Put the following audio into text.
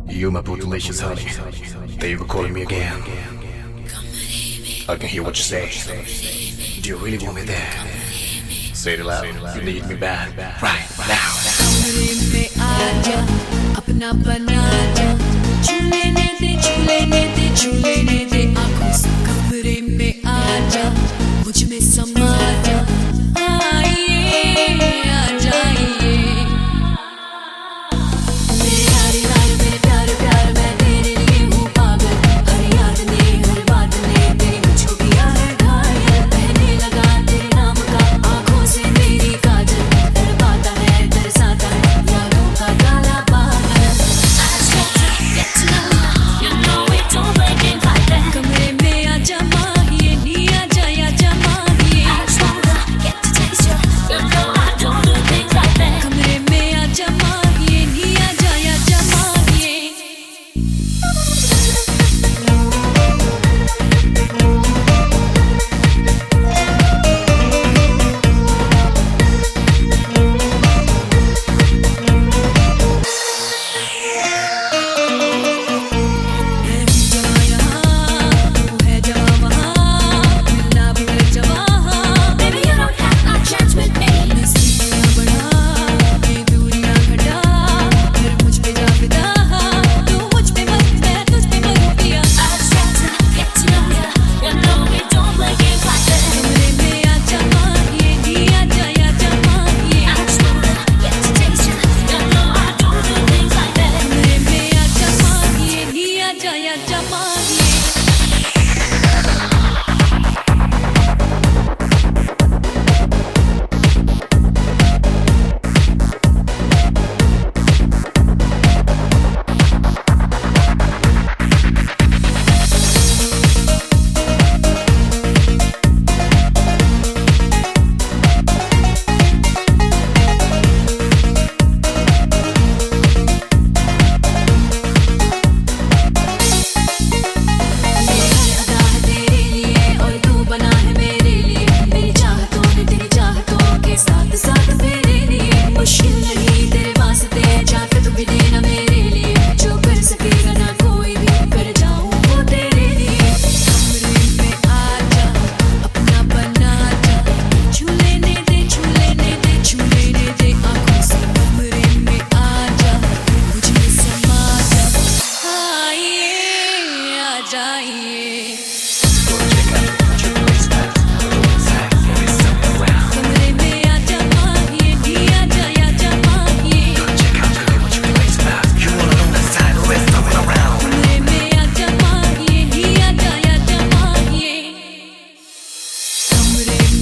You, my bootylicious honey, there you go calling me again. I can hear what you say. Do you really want me there? Say it loud, you need me bad, right now. कमरे में आजा, अपना बना जा, छू लेने दे, छू लेने दे, छू लेने दे आँखों से। कमरे में आजा, मुझ में समा जा, आइए, आ जाइए। मेरे यार यार, मेरे प्यार प्यार, मैं तेरे लिए हूँ पागल। हर याद ने, हर बात ने तेरी मुझको किया है घायल। बहने लगा तेरे नाम का आँखों से मेरी काजल। तड़पाता है, तरसाता है, यारों का काला बादल। कमरे में आजा माहिए, नी आजा या जा माहिए। कमरे में आजा माहिए, नी आजा या जा माहिए। कमरे